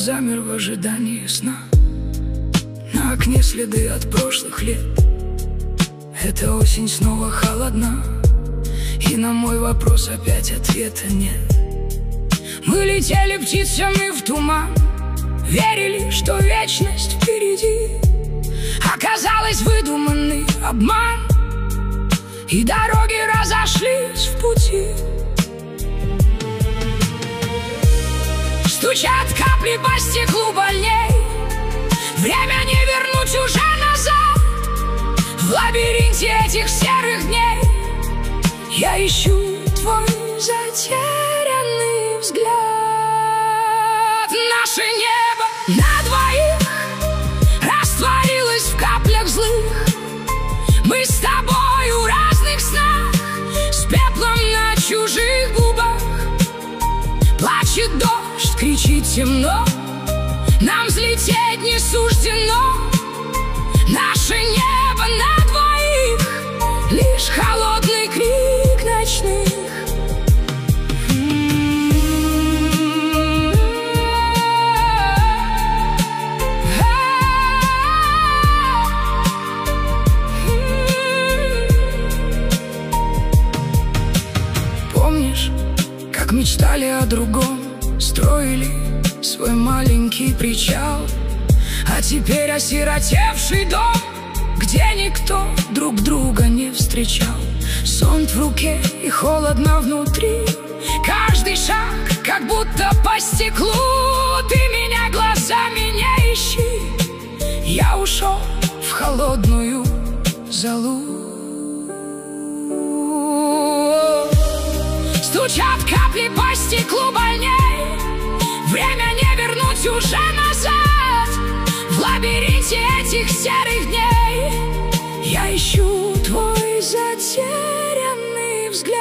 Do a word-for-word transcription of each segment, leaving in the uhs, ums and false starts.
замер в ожидании сна. На окне следы от прошлых лет. Эта осень снова холодна, и на мой вопрос опять ответа нет. Мы летели птицами в туман, верили, что вечность впереди. Оказалось, выдуманный обман, и дороги разошлись в пути. Стучат капли по стеклу больней, время не вернуть уже назад. В лабиринте этих серых дней я ищу твой затерянный взгляд. Наше небо на двоих растворилось в каплях злых. Мы с тобой в разных снах, с пеплом на чужих губах. Плачет дождь, кричит темно, нам взлететь не суждено. Наше небо на двоих, лишь холодный крик ночных. Помнишь, как мечтали о другом, строили свой маленький причал, а теперь осиротевший дом, где никто друг друга не встречал. Зонт в руке и холодно внутри, каждый шаг как будто по стеклу. Ты меня глазами не ищи, я ушел в холодную залу. Стучат капли по стеклу больней, время не вернуть уже назад. В лабиринте этих серых дней я ищу твой затерянный взгляд.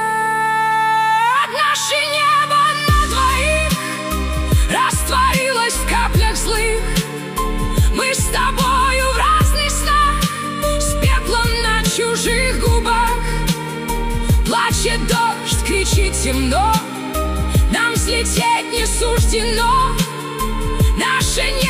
Наше небо на двоих растворилось в каплях злых. Мы с тобою в разных снах, с пеплом на чужих губах. Плачет дождь, кричит темно, нам взлететь не суждено. Наше небо